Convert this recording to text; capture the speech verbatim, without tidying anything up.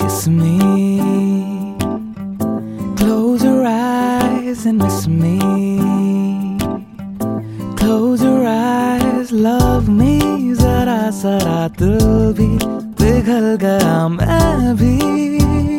kiss me. Close your eyes and miss me. Close your eyes, love me. जरा जरा दिल भी पिघल गया मैं भी.